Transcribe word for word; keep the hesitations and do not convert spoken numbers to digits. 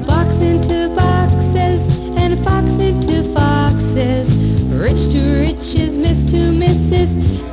Box into boxes and fox into foxes. Rich to riches, miss to misses.